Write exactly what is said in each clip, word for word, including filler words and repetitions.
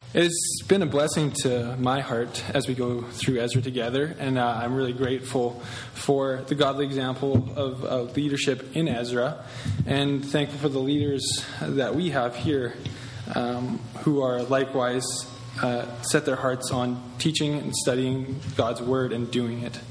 It's been a blessing to my heart as we go through Ezra together, and uh, I'm really grateful for the godly example of uh, leadership in Ezra, and thankful for the leaders that we have here um, who are likewise uh, set their hearts on teaching and studying God's Word and doing it.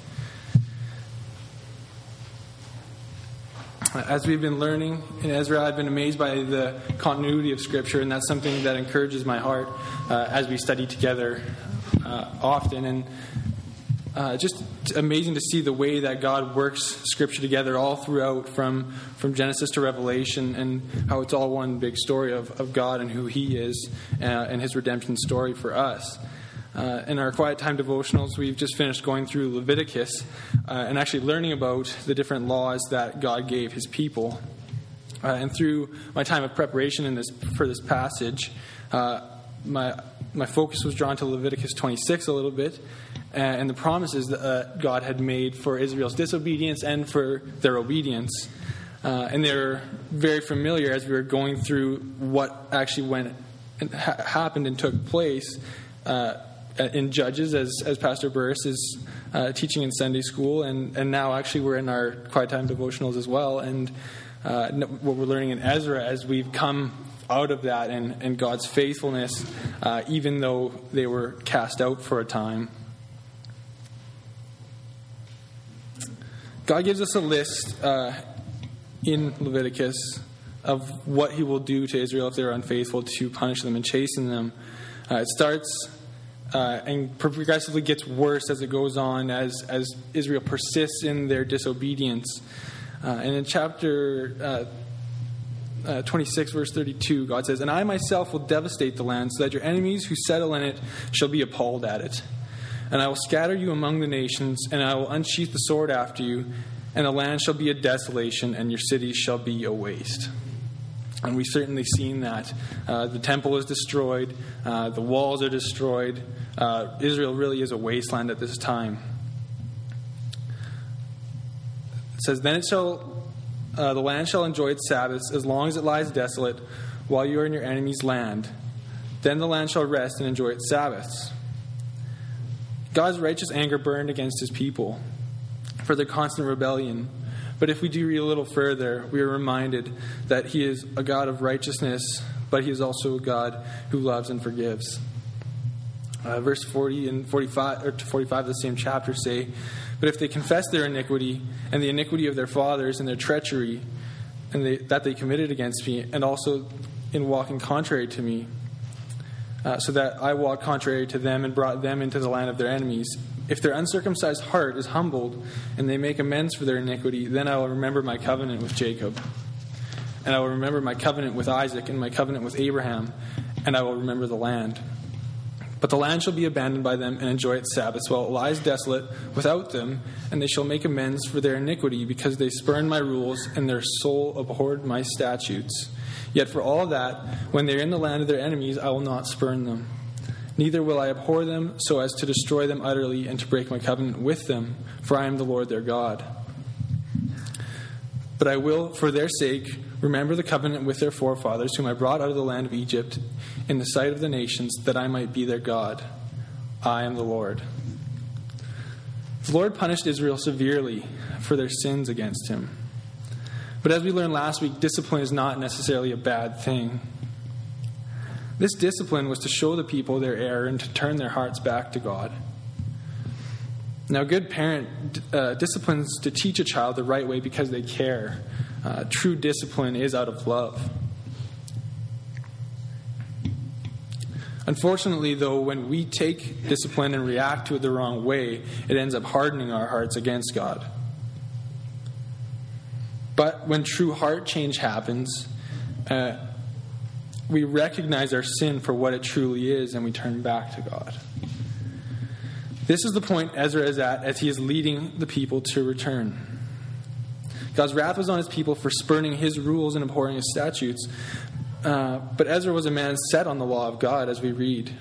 As we've been learning in Ezra, I've been amazed by the continuity of Scripture, and that's something that encourages my heart uh, as we study together uh, often. And uh, just amazing to see the way that God works Scripture together all throughout, from, from Genesis to Revelation, and how it's all one big story of, of God and who He is uh, and His redemption story for us. Uh, in our Quiet Time devotionals, we've just finished going through Leviticus uh, and actually learning about the different laws that God gave His people. Uh, and through my time of preparation in this for this passage, uh, my my focus was drawn to Leviticus twenty-six a little bit, uh, and the promises that uh, God had made for Israel's disobedience and for their obedience. Uh, and they're very familiar as we were going through what actually went and ha- happened and took place Uh, in Judges, as as Pastor Burris is uh, teaching in Sunday school, and, and now actually we're in our Quiet Time devotionals as well, and uh, what we're learning in Ezra as we've come out of that, and, and God's faithfulness, uh, even though they were cast out for a time. God gives us a list uh, in Leviticus of what He will do to Israel if they're unfaithful, to punish them and chasten them. Uh, it starts Uh, and progressively gets worse as it goes on, as, as Israel persists in their disobedience. Uh, and in chapter uh, uh, twenty-six, verse thirty-two, God says, "And I myself will devastate the land, so that your enemies who settle in it shall be appalled at it. And I will scatter you among the nations, and I will unsheath the sword after you, and the land shall be a desolation, and your cities shall be a waste." And we've certainly seen that. Uh, the temple is destroyed. Uh, the walls are destroyed. Uh, Israel really is a wasteland at this time. It says, "Then it shall, uh, the land shall enjoy its Sabbaths as long as it lies desolate while you are in your enemy's land. Then the land shall rest and enjoy its Sabbaths." God's righteous anger burned against His people for their constant rebellion. But if we do read a little further, we are reminded that He is a God of righteousness, but He is also a God who loves and forgives. Uh, verse forty and forty-five, or forty-five of the same chapter say, "But if they confess their iniquity and the iniquity of their fathers and their treachery and they, that they committed against me, and also in walking contrary to me, uh, so that I walked contrary to them and brought them into the land of their enemies, if their uncircumcised heart is humbled and they make amends for their iniquity, then I will remember my covenant with Jacob. And I will remember my covenant with Isaac and my covenant with Abraham, and I will remember the land. But the land shall be abandoned by them and enjoy its Sabbaths while it lies desolate without them, and they shall make amends for their iniquity because they spurned my rules and their soul abhorred my statutes. Yet for all that, when they are in the land of their enemies, I will not spurn them. Neither will I abhor them so as to destroy them utterly and to break my covenant with them, for I am the Lord their God. But I will, for their sake, remember the covenant with their forefathers, whom I brought out of the land of Egypt in the sight of the nations, that I might be their God. I am the Lord." The Lord punished Israel severely for their sins against Him. But as we learned last week, discipline is not necessarily a bad thing. This discipline was to show the people their error and to turn their hearts back to God. Now, a good parent uh, disciplines to teach a child the right way because they care. Uh, true discipline is out of love. Unfortunately, though, when we take discipline and react to it the wrong way, it ends up hardening our hearts against God. But when true heart change happens, uh, we recognize our sin for what it truly is, and we turn back to God. This is the point Ezra is at as he is leading the people to return. God's wrath was on His people for spurning His rules and abhorring His statutes. Uh, but Ezra was a man set on the law of God, as we read.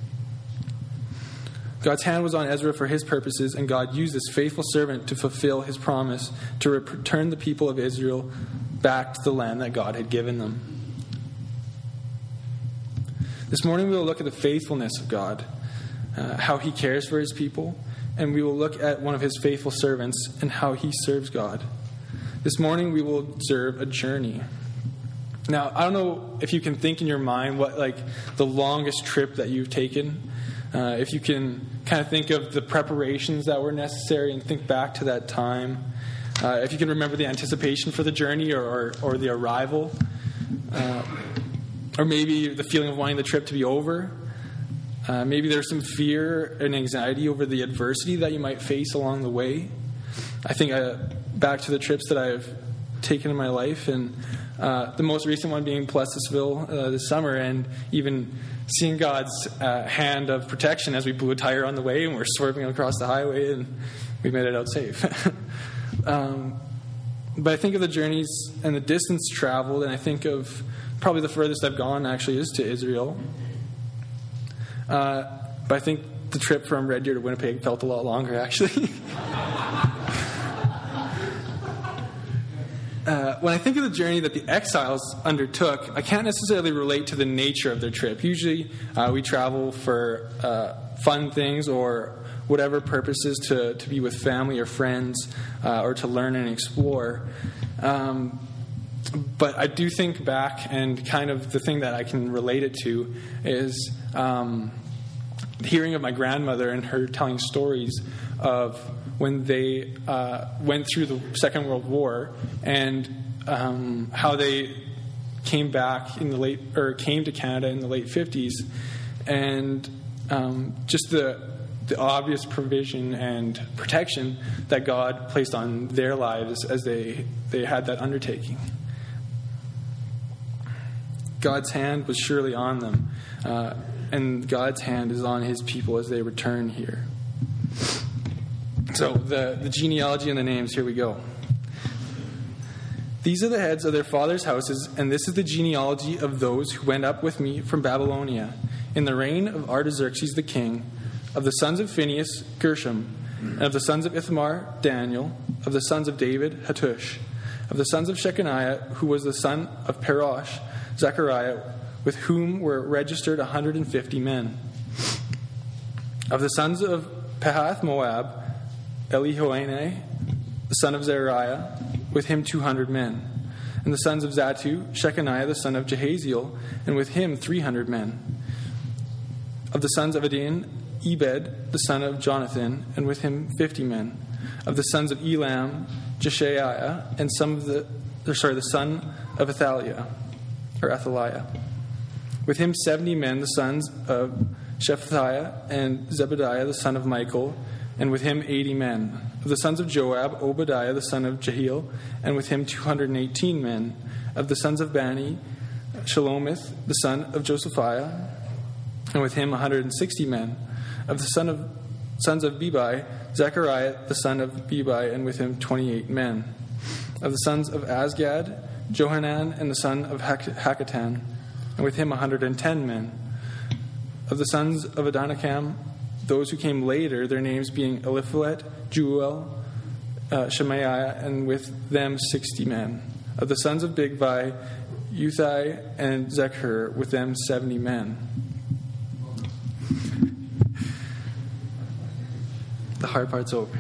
God's hand was on Ezra for His purposes, and God used this faithful servant to fulfill His promise to return the people of Israel back to the land that God had given them. This morning we will look at the faithfulness of God, uh, how he cares for his people, and we will look at one of his faithful servants and how he serves God. This morning we will observe a journey. Now, I don't know if you can think in your mind what like the longest trip that you've taken. Uh, if you can kind of think of the preparations that were necessary and think back to that time. Uh, if you can remember the anticipation for the journey or, or, or the arrival. Uh, or maybe the feeling of wanting the trip to be over. Uh, maybe there's some fear and anxiety over the adversity that you might face along the way. I think uh, back to the trips that I've taken in my life, and uh, the most recent one being Plessisville uh, this summer, and even seeing God's uh, hand of protection as we blew a tire on the way and we're swerving across the highway and we made it out safe. um, but I think of the journeys and the distance traveled, and I think of probably the furthest I've gone actually is to Israel. Uh, but I think the trip from Red Deer to Winnipeg felt a lot longer, actually. uh, when I think of the journey that the exiles undertook, I can't necessarily relate to the nature of their trip. Usually uh, we travel for uh, fun things or whatever purposes, to, to be with family or friends uh, or to learn and explore. Um, but I do think back, and kind of the thing that I can relate it to is um, hearing of my grandmother and her telling stories of when they uh, went through the Second World War, and um, how they came back in the late, or came to Canada in the late fifties, and um, just the the obvious provision and protection that God placed on their lives as they they had that undertaking. God's hand was surely on them, uh, and God's hand is on his people as they return here. So the, the genealogy and the names, here we go. These are the heads of their fathers' houses, and this is the genealogy of those who went up with me from Babylonia in the reign of Artaxerxes the king, of the sons of Phinehas, Gershom, and of the sons of Ithamar, Daniel, of the sons of David, Hattush, of the sons of Shechaniah, who was the son of Parosh, Zechariah, with whom were registered one hundred fifty men. Of the sons of Pahath Moab, Elihoenai, the son of Zeriah, with him two hundred men. And the sons of Zatu, Shechaniah, the son of Jehaziel, and with him three hundred men. Of the sons of Adin, Ebed, the son of Jonathan, and with him fifty men. Of the sons of Elam, Jeshaiah, and some of the, or sorry, the son of Athaliah, or Athaliah. With him seventy men, the sons of Shephatiah, and Zebediah, the son of Michael, and with him eighty men. Of the sons of Joab, Obadiah, the son of Jehiel, and with him two hundred eighteen men. Of the sons of Bani, Shalomith, the son of Josephiah, and with him one hundred sixty men. Of the son of sons of Bebai, Zechariah, the son of Bebai, and with him twenty-eight men. Of the sons of Azgad, Johanan, and the son of Hakatan, and with him one hundred ten men. Of the sons of Adonikam, those who came later, their names being Eliphalet, Jeuel, uh, Shemaiah, and with them sixty men. Of the sons of Bigvai, Uthai, and Zechur, with them seventy men. The hard part's over.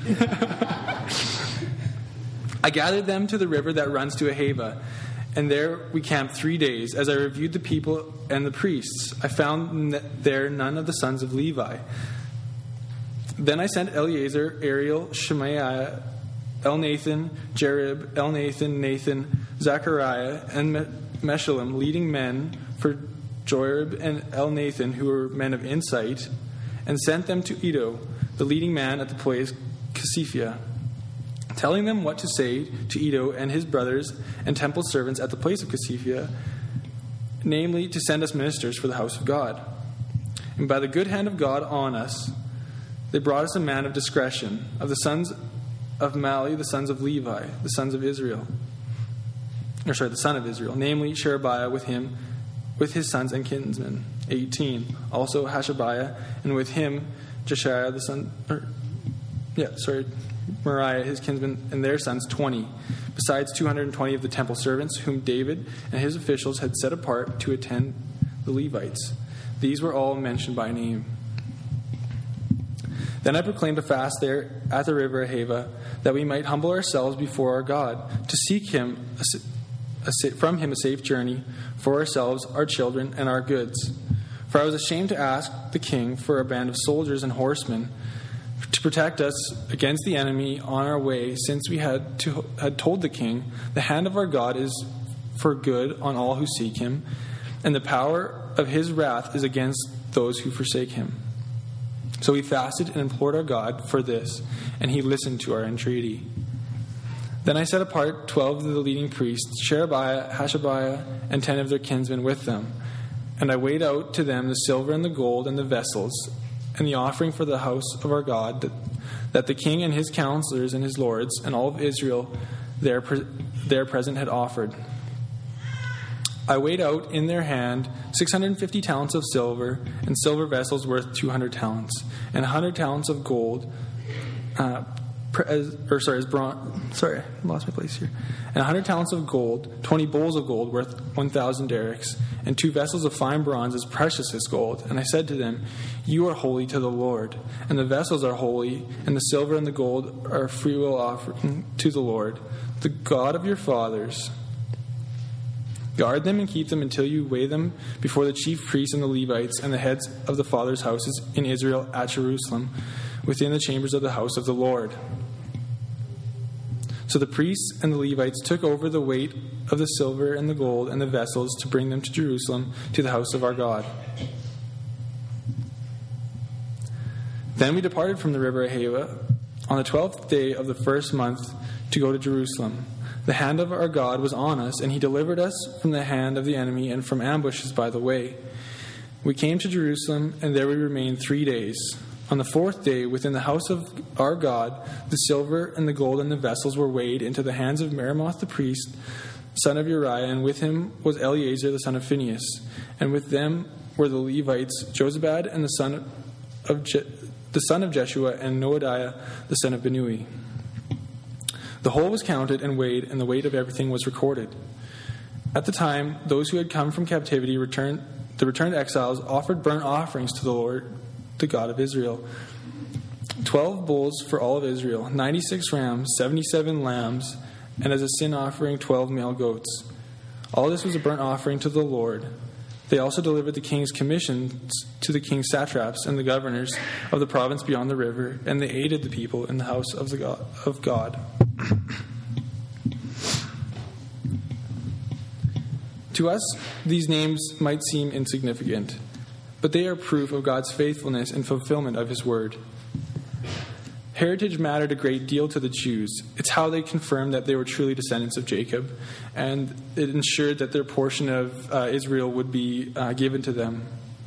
I gathered them to the river that runs to Ahava, and there we camped three days. As I reviewed the people and the priests, I found there none of the sons of Levi. Then I sent Eleazar, Ariel, Shemaiah, Elnathan, Jerib, Elnathan, Nathan, Zechariah, and Meshullam, leading men for Joarib and Elnathan, who were men of insight, and sent them to Iddo, the leading man at the place Casiphia, telling them what to say to Iddo and his brothers and temple servants at the place of Casiphia, namely to send us ministers for the house of God. And by the good hand of God on us, they brought us a man of discretion, of the sons of Mali, the sons of Levi, the sons of Israel, or sorry, the son of Israel, namely Sherebiah with him, with his sons and kinsmen, eighteen. Also Hashabiah, and with him Jeshaiah, the son, or, yeah, sorry, Moriah, his kinsmen, and their sons, twenty, besides two hundred twenty of the temple servants, whom David and his officials had set apart to attend the Levites. These were all mentioned by name. Then I proclaimed a fast there at the river Ahava, that we might humble ourselves before our God, to seek him a, a, from him a safe journey for ourselves, our children, and our goods. For I was ashamed to ask the king for a band of soldiers and horsemen to protect us against the enemy on our way, since we had to, had told the king, the hand of our God is for good on all who seek him, and the power of his wrath is against those who forsake him. So we fasted and implored our God for this, and he listened to our entreaty. Then I set apart twelve of the leading priests, Sherebiah, Hashabiah, and ten of their kinsmen with them. And I weighed out to them the silver and the gold and the vessels, and the offering for the house of our God, that, that the king and his counselors and his lords and all of Israel there, there present had offered. I weighed out in their hand six hundred fifty talents of silver, and silver vessels worth two hundred talents, and one hundred talents of gold, uh, as, or sorry, as bronze, sorry, I lost my place here, and one hundred talents of gold, twenty bowls of gold worth one thousand derricks, and two vessels of fine bronze as precious as gold. And I said to them, you are holy to the Lord, and the vessels are holy, and the silver and the gold are freewill offering to the Lord, the God of your fathers. Guard them and keep them until you weigh them before the chief priests and the Levites and the heads of the fathers' houses in Israel at Jerusalem, within the chambers of the house of the Lord. So the priests and the Levites took over the weight of the silver and the gold and the vessels to bring them to Jerusalem, to the house of our God. Then we departed from the river Ahava on the twelfth day of the first month to go to Jerusalem. The hand of our God was on us, and he delivered us from the hand of the enemy and from ambushes by the way. We came to Jerusalem, and there we remained three days. On the fourth day, within the house of our God, the silver and the gold and the vessels were weighed into the hands of Meremoth the priest, son of Uriah, and with him was Eleazar the son of Phinehas, and with them were the Levites, Jozabad and the son of Je- the son of Jeshua, and Noadiah the son of Binnui. The whole was counted and weighed, and the weight of everything was recorded. At the time, those who had come from captivity, returned, the returned exiles, offered burnt offerings to the Lord, the God of Israel. Twelve bulls for all of Israel, ninety-six rams, seventy-seven lambs, and as a sin offering, twelve male goats. All this was a burnt offering to the Lord. They also delivered the king's commissions to the king's satraps and the governors of the province beyond the river, and they aided the people in the house of the God. Of God. To us, these names might seem insignificant, but they are proof of God's faithfulness and fulfillment of his word. Heritage mattered a great deal to the Jews. It's how they confirmed that they were truly descendants of Jacob, and it ensured that their portion of uh, Israel would be uh, given to them.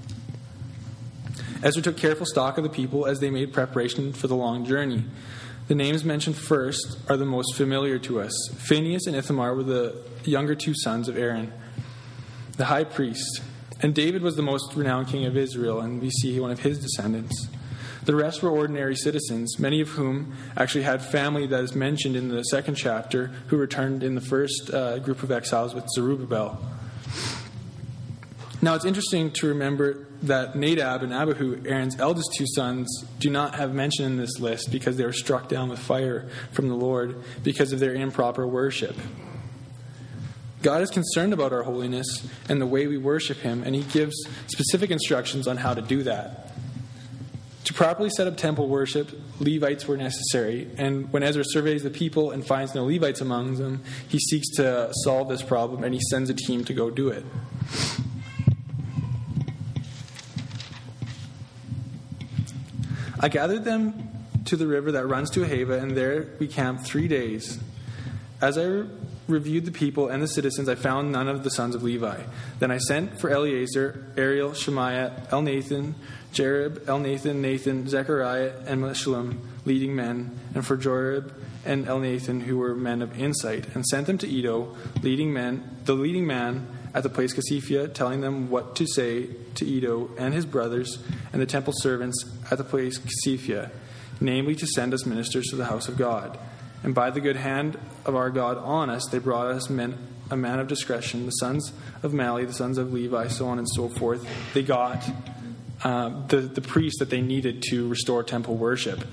Ezra took careful stock of the people as they made preparation for the long journey. The names mentioned first are the most familiar to us. Phinehas and Ithamar were the younger two sons of Aaron, the high priest. And David was the most renowned king of Israel, and we see one of his descendants. The rest were ordinary citizens, many of whom actually had family that is mentioned in the second chapter, who returned in the first uh, group of exiles with Zerubbabel. Now, it's interesting to remember that Nadab and Abihu, Aaron's eldest two sons, do not have mention in this list because they were struck down with fire from the Lord because of their improper worship. God is concerned about our holiness and the way we worship him, and he gives specific instructions on how to do that. To properly set up temple worship, Levites were necessary, and when Ezra surveys the people and finds no Levites among them, he seeks to solve this problem, and he sends a team to go do it. I gathered them to the river that runs to Ahava, and there we camped three days. As I re- reviewed the people and the citizens, I found none of the sons of Levi. Then I sent for Eleazar, Ariel, Shemaiah, Elnathan, Jerib, Elnathan, Nathan, Zechariah, and Meshullam, leading men, and for Jorib and Elnathan, who were men of insight, and sent them to Iddo, leading men, the leading man at the place Casiphia, telling them what to say to Iddo and his brothers and the temple servants at the place Casiphia, namely to send us ministers to the house of God. And by the good hand of our God on us, they brought us men a man of discretion. The sons of Mali, the sons of Levi, so on and so forth, they got uh, the, the priest that they needed to restore temple worship.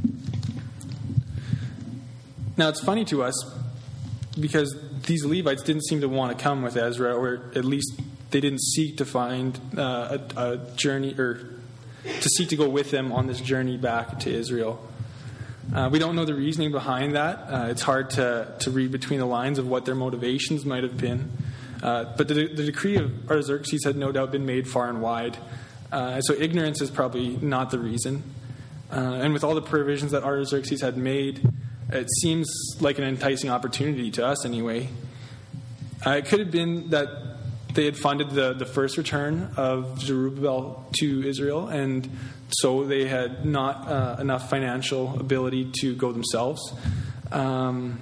Now, it's funny to us because these Levites didn't seem to want to come with Ezra, or at least they didn't seek to find uh, a, a journey, or to seek to go with them on this journey back to Israel. Uh, we don't know the reasoning behind that. Uh, it's hard to, to read between the lines of what their motivations might have been. Uh, but the, the decree of Artaxerxes had no doubt been made far and wide. Uh, so ignorance is probably not the reason. Uh, and with all the provisions that Artaxerxes had made, it seems like an enticing opportunity to us anyway. Uh, it could have been that they had funded the, the first return of Zerubbabel to Israel, and so they had not uh, enough financial ability to go themselves. Um,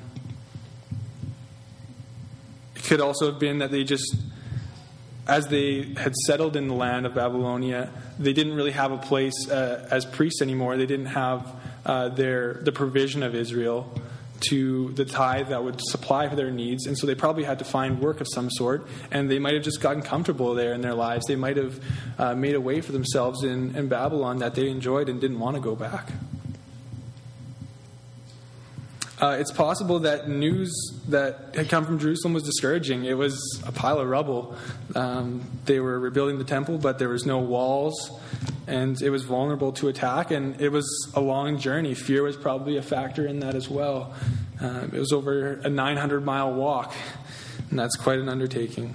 it could also have been that they just, as they had settled in the land of Babylonia, they didn't really have a place uh, as priests anymore. They didn't have uh, their the provision of Israel to the tithe that would supply for their needs, and so they probably had to find work of some sort, and they might have just gotten comfortable there in their lives. They might have uh, made a way for themselves in, in Babylon that they enjoyed and didn't want to go back. Uh, it's possible that news that had come from Jerusalem was discouraging. It was a pile of rubble. Um, they were rebuilding the temple, but there was no walls, and it was vulnerable to attack, and it was a long journey. Fear was probably a factor in that as well. Uh, it was over a nine hundred mile walk, and that's quite an undertaking.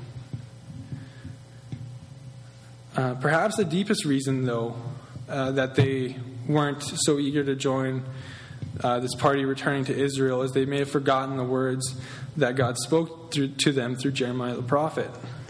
Uh, perhaps the deepest reason, though, uh, that they weren't so eager to join uh, this party returning to Israel is they may have forgotten the words that God spoke through, to them through Jeremiah the prophet.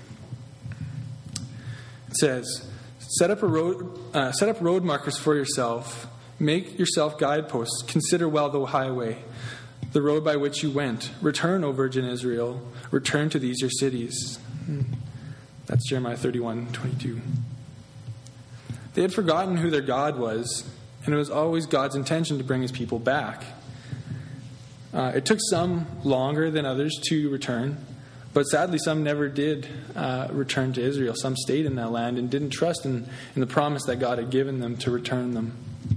It says, Set up a road, uh, set up road markers for yourself. Make yourself guideposts. Consider well the highway, the road by which you went. Return, O Virgin Israel. Return to these your cities. That's Jeremiah thirty-one twenty-two. They had forgotten who their God was, and it was always God's intention to bring his people back. Uh, it took some longer than others to return, but sadly some never did uh, return to Israel. Some stayed in that land and didn't trust in, in the promise that God had given them to return them.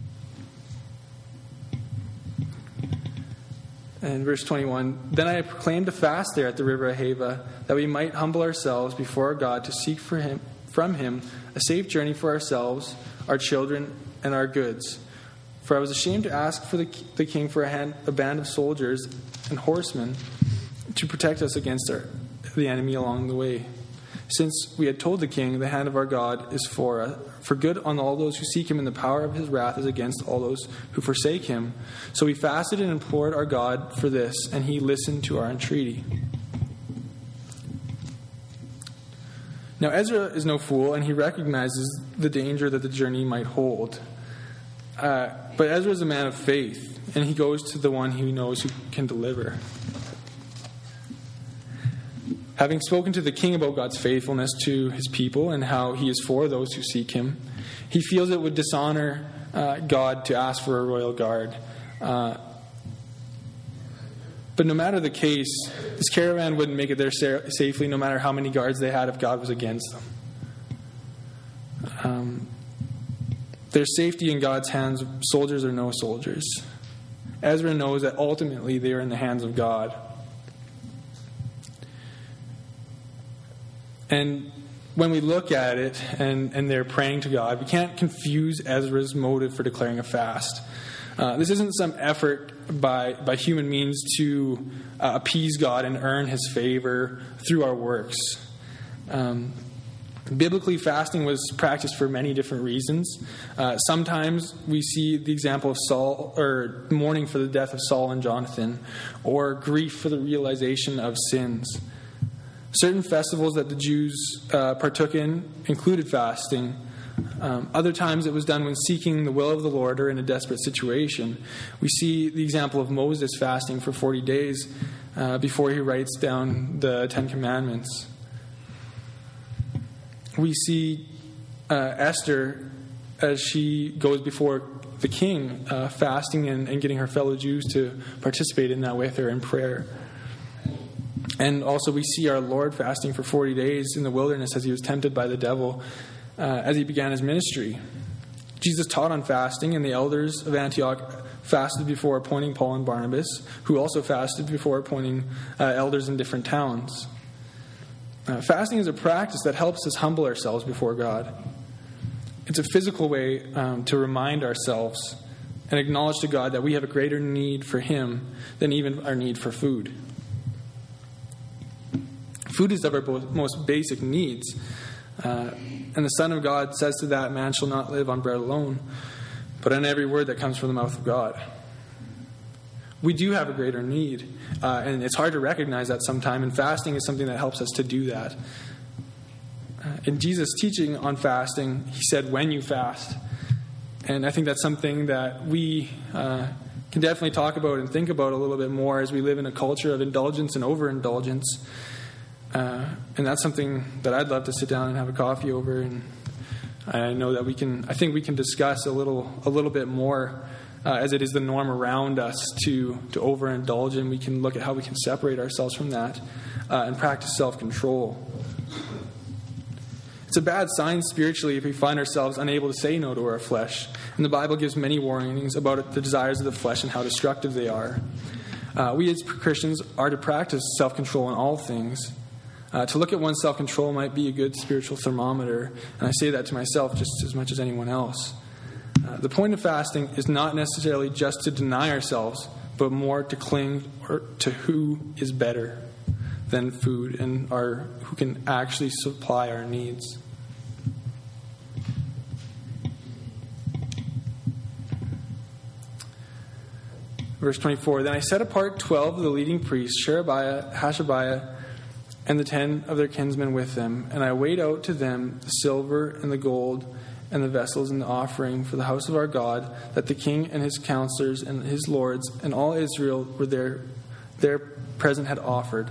And verse twenty-one, Then I proclaimed a fast there at the river Ahava, that we might humble ourselves before our God to seek for him, from him a safe journey for ourselves, our children, and our goods. For I was ashamed to ask for the, the king for a, hand, a band of soldiers and horsemen to protect us against our, the enemy along the way. Since we had told the king, the hand of our God is for us, for good on all those who seek him, and the power of his wrath is against all those who forsake him. So we fasted and implored our God for this, and he listened to our entreaty. Now Ezra is no fool, and he recognizes the danger that the journey might hold. Uh, but Ezra is a man of faith, and he goes to the one he knows who can deliver. Having spoken to the king about God's faithfulness to his people and how he is for those who seek him, he feels it would dishonor uh, God to ask for a royal guard. Uh, but no matter the case, this caravan wouldn't make it there sa- safely no matter how many guards they had if God was against them. Um, there's safety in God's hands, soldiers or no soldiers. Ezra knows that ultimately they are in the hands of God. And when we look at it and, and they're praying to God, we can't confuse Ezra's motive for declaring a fast. Uh, this isn't some effort by, by human means to uh, appease God and earn his favor through our works. Um, biblically, fasting was practiced for many different reasons. Uh, sometimes we see the example of Saul, or mourning for the death of Saul and Jonathan, or grief for the realization of sins. Certain festivals that the Jews uh, partook in included fasting. Um, other times it was done when seeking the will of the Lord or in a desperate situation. We see the example of Moses fasting for forty days uh, before he writes down the Ten Commandments. We see uh, Esther as she goes before the king, uh, fasting and, and getting her fellow Jews to participate in that with her in prayer. And also we see our Lord fasting for forty days in the wilderness as he was tempted by the devil uh, as he began his ministry. Jesus taught on fasting, and the elders of Antioch fasted before appointing Paul and Barnabas, who also fasted before appointing uh, elders in different towns. Uh, fasting is a practice that helps us humble ourselves before God. It's a physical way um, to remind ourselves and acknowledge to God that we have a greater need for him than even our need for food. Food is of our most basic needs. Uh, and the Son of God says to that, man shall not live on bread alone, but on every word that comes from the mouth of God. We do have a greater need, uh, and it's hard to recognize that sometimes, and fasting is something that helps us to do that. Uh, in Jesus' teaching on fasting, he said, when you fast. And I think that's something that we uh, can definitely talk about and think about a little bit more as we live in a culture of indulgence and overindulgence. Uh, and that's something that I'd love to sit down and have a coffee over, and I know that we can. I think we can discuss a little, a little bit more, uh, as it is the norm around us to to overindulge, and we can look at how we can separate ourselves from that uh, and practice self-control. It's a bad sign spiritually if we find ourselves unable to say no to our flesh, and the Bible gives many warnings about the desires of the flesh and how destructive they are. Uh, we as Christians are to practice self-control in all things. Uh, to look at one's self-control might be a good spiritual thermometer, and I say that to myself just as much as anyone else. Uh, the point of fasting is not necessarily just to deny ourselves, but more to cling or to who is better than food and our, who can actually supply our needs. Verse twenty-four, then I set apart twelve of the leading priests, Sherebiah, Hashabiah, and the ten of their kinsmen with them, and I weighed out to them the silver and the gold and the vessels and the offering for the house of our God, that the king and his counselors and his lords and all Israel were there, there present had offered.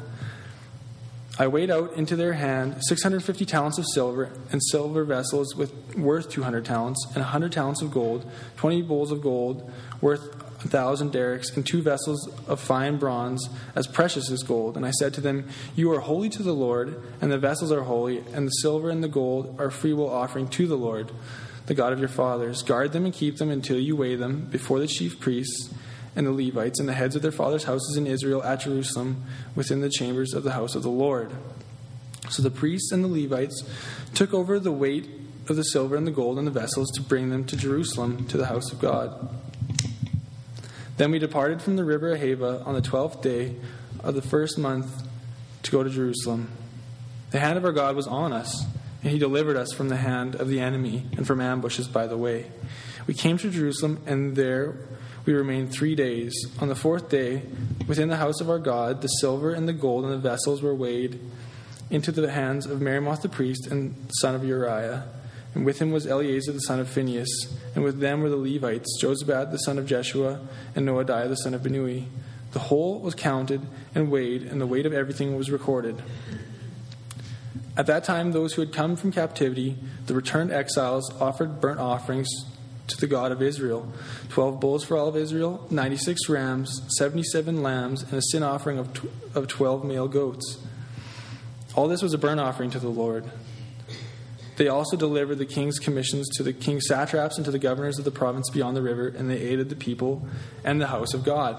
I weighed out into their hand six hundred fifty talents of silver, and silver vessels with worth two hundred talents, and one hundred talents of gold, twenty bowls of gold worth a thousand derricks, and two vessels of fine bronze as precious as gold. And I said to them, you are holy to the Lord, and the vessels are holy, and the silver and the gold are freewill offering to the Lord, the God of your fathers. Guard them and keep them until you weigh them before the chief priests and the Levites and the heads of their fathers' houses in Israel at Jerusalem, within the chambers of the house of the Lord. So the priests and the Levites took over the weight of the silver and the gold and the vessels to bring them to Jerusalem, to the house of God. Then we departed from the river Ahava on the twelfth day of the first month to go to Jerusalem. The hand of our God was on us, and he delivered us from the hand of the enemy and from ambushes by the way. We came to Jerusalem, and there we remained three days. On the fourth day, within the house of our God, the silver and the gold and the vessels were weighed into the hands of Meremoth the priest and son of Uriah. And with him was Eleazar the son of Phinehas, and with them were the Levites, Jozabad the son of Jeshua, and Noadiah the son of Binnui. The whole was counted and weighed, and the weight of everything was recorded. At that time, those who had come from captivity, the returned exiles, offered burnt offerings to the God of Israel, twelve bulls for all of Israel, ninety-six rams, seventy-seven lambs, and a sin offering of tw- of twelve male goats. All this was a burnt offering to the Lord. They also delivered the king's commissions to the king's satraps and to the governors of the province beyond the river, and they aided the people and the house of God.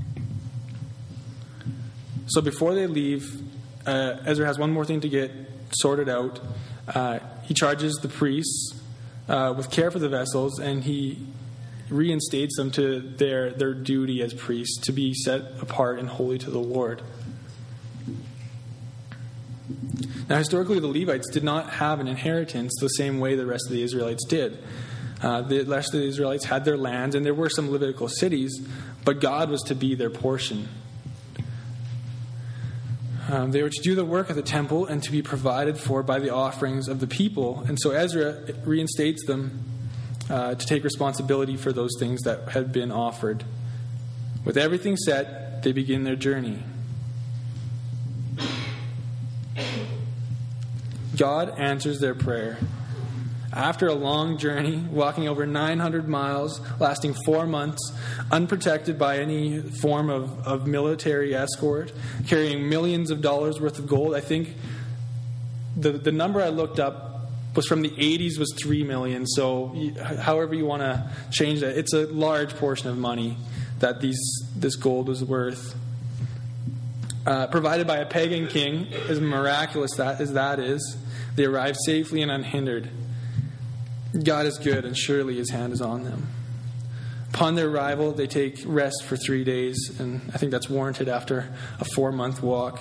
So before they leave, uh, Ezra has one more thing to get sorted out. Uh, he charges the priests uh, with care for the vessels, and he reinstates them to their, their duty as priests to be set apart and holy to the Lord. Now, historically, the Levites did not have an inheritance the same way the rest of the Israelites did. Uh, the rest of the Israelites had their lands, and there were some Levitical cities, but God was to be their portion. Um, they were to do the work of the temple and to be provided for by the offerings of the people. And so Ezra reinstates them uh, to take responsibility for those things that had been offered. With everything set, they begin their journey. God answers their prayer. After a long journey, walking over nine hundred miles, lasting four months, unprotected by any form of, of military escort, carrying millions of dollars worth of gold, I think the, the number I looked up was from the eighties was three million. So however you want to change that, it's a large portion of money that these this gold was worth. Uh, provided by a pagan king, as miraculous that as that is, they arrived safely and unhindered. God is good, and surely his hand is on them. Upon their arrival, they take rest for three days, and I think that's warranted after a four-month walk.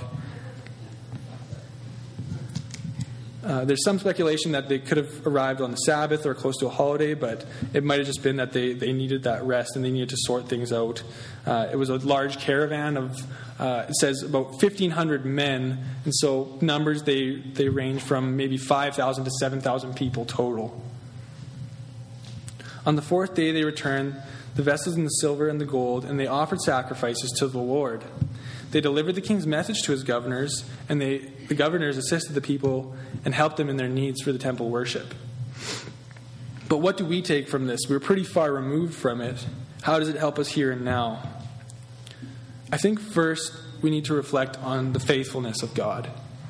Uh, there's some speculation that they could have arrived on the Sabbath or close to a holiday, but it might have just been that they, they needed that rest and they needed to sort things out. Uh, it was a large caravan of, uh, it says, about fifteen hundred men, and so numbers, they, they range from maybe five thousand to seven thousand people total. On the fourth day they returned, the vessels and the silver and the gold, and they offered sacrifices to the Lord. They delivered the king's message to his governors, and they, the governors assisted the people and helped them in their needs for the temple worship. But what do we take from this? We're pretty far removed from it. How does it help us here and now? I think first we need to reflect on the faithfulness of God.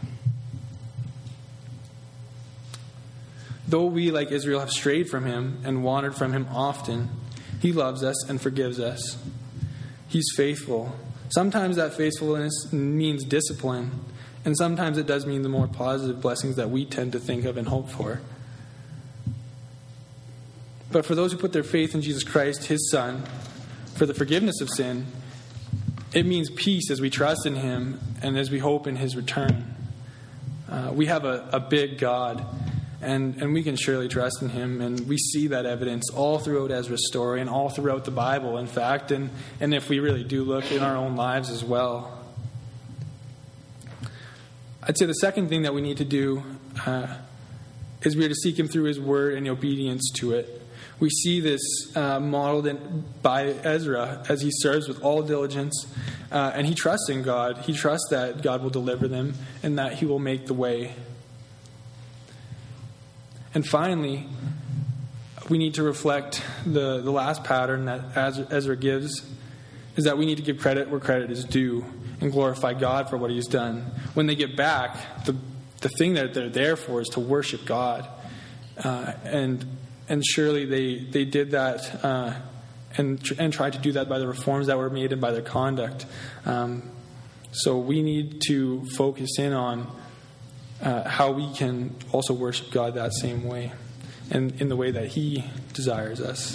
Though we, like Israel, have strayed from him and wandered from him often, he loves us and forgives us. He's faithful. Sometimes that faithfulness means discipline, and sometimes it does mean the more positive blessings that we tend to think of and hope for. But for those who put their faith in Jesus Christ, his Son, for the forgiveness of sin, it means peace as we trust in him and as we hope in his return. Uh, we have a, a big God, and, and we can surely trust in him, and we see that evidence all throughout Ezra's story and all throughout the Bible, in fact, and, and if we really do look in our own lives as well. I'd say the second thing that we need to do uh, is we are to seek him through his word and obedience to it. We see this uh, modeled in, by Ezra as he serves with all diligence, uh, and he trusts in God. He trusts that God will deliver them and that he will make the way. And finally, we need to reflect the, the last pattern that Ezra gives, is that we need to give credit where credit is due and glorify God for what he's done. When they get back, the the thing that they're there for is to worship God. Uh, and and surely they, they did that uh, and, and tried to do that by the reforms that were made and by their conduct. Um, so we need to focus in on Uh, how we can also worship God that same way and in the way that he desires us.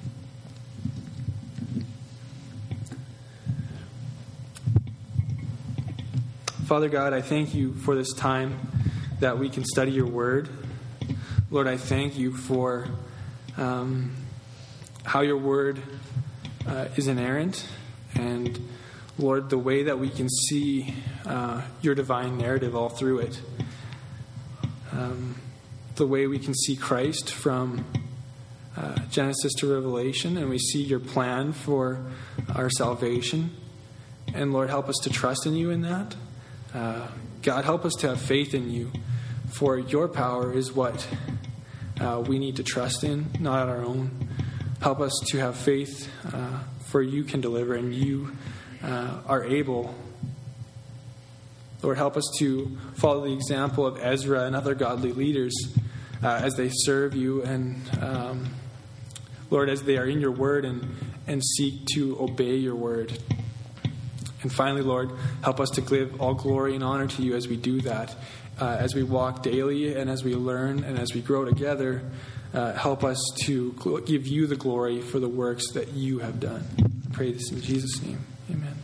Father God, I thank you for this time that we can study your word. Lord, I thank you for um, how your word uh, is inerrant, and Lord, the way that we can see uh, your divine narrative all through it. Um, the way we can see Christ from uh, Genesis to Revelation, and we see your plan for our salvation. And Lord, help us to trust in you in that. Uh, God, help us to have faith in you, for your power is what uh, we need to trust in, not our own. Help us to have faith, uh, for you can deliver, and you uh, are able. Lord, help us to follow the example of Ezra and other godly leaders uh, as they serve you, and um, Lord, as they are in your word and, and seek to obey your word. And finally, Lord, help us to give all glory and honor to you as we do that. Uh, as we walk daily and as we learn and as we grow together, uh, help us to give you the glory for the works that you have done. I pray this in Jesus' name. Amen.